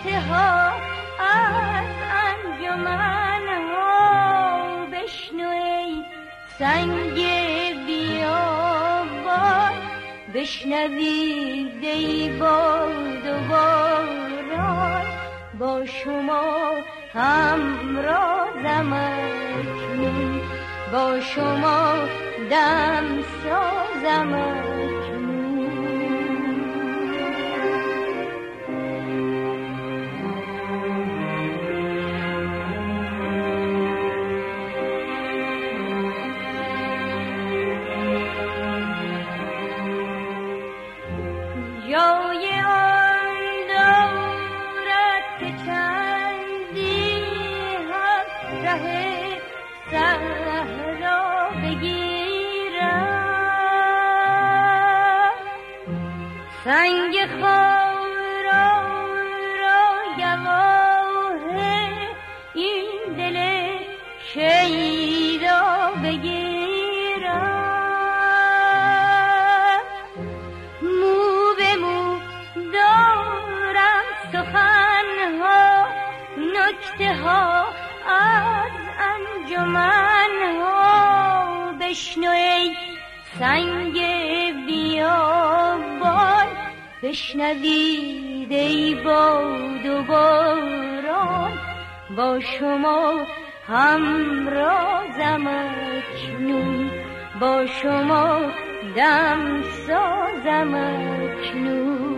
نکته ها از انجمن ها بشنو ای سنگ بیابان، بشنوید ای باد و باران، با شما همرازم اکنون، با شما دم سازم اکنون. جای آن دارد که چندی هم ره صحرا بگیرم، سنگ خارا را گواه این دل شیدا بگیرم، مو به مو دارم سخنها نکته ها از انجمن ها، بشنو ای سنگ بیابان، بشنوید ای باد و باران، با شما همرازم اکنون، با شما دم سازم اکنون.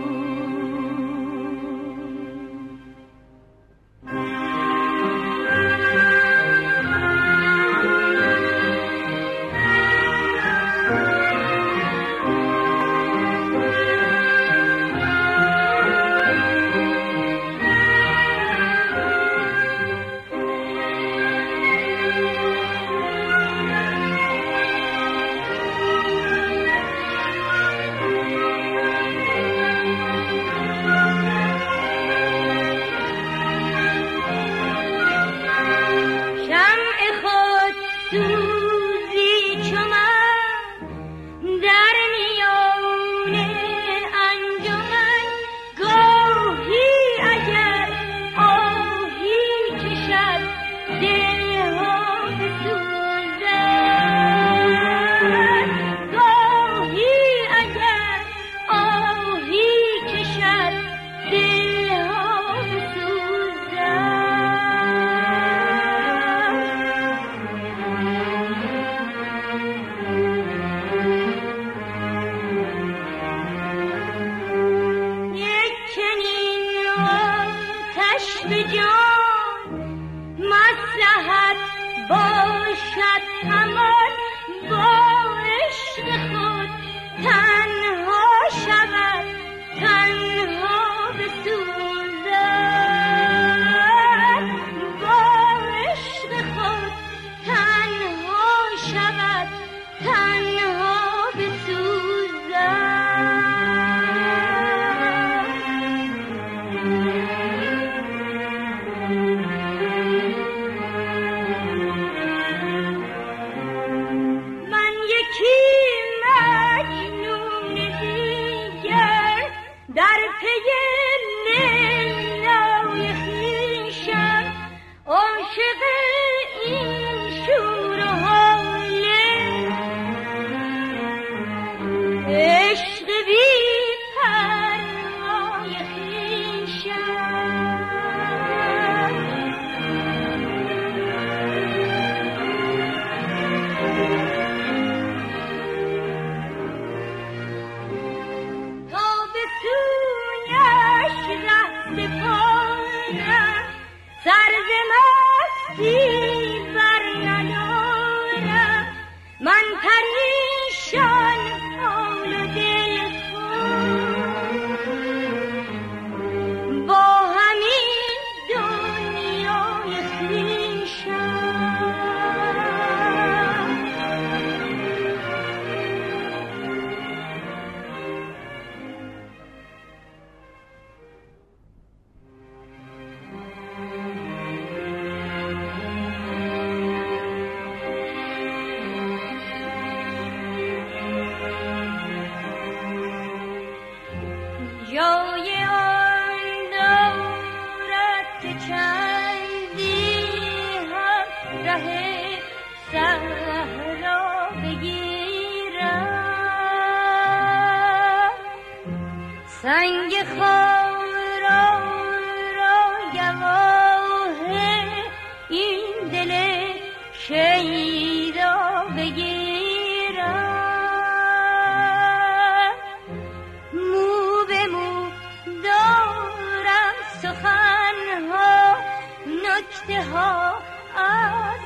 سخنها نکته ها از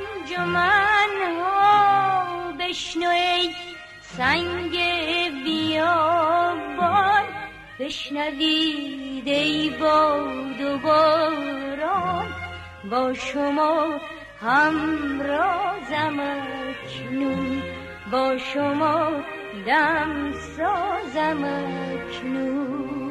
انجمنها بشنو ای سنگ بیابان بشنوید ای باد و باران با شما همرازم اکنون با شما دم سازم اکنون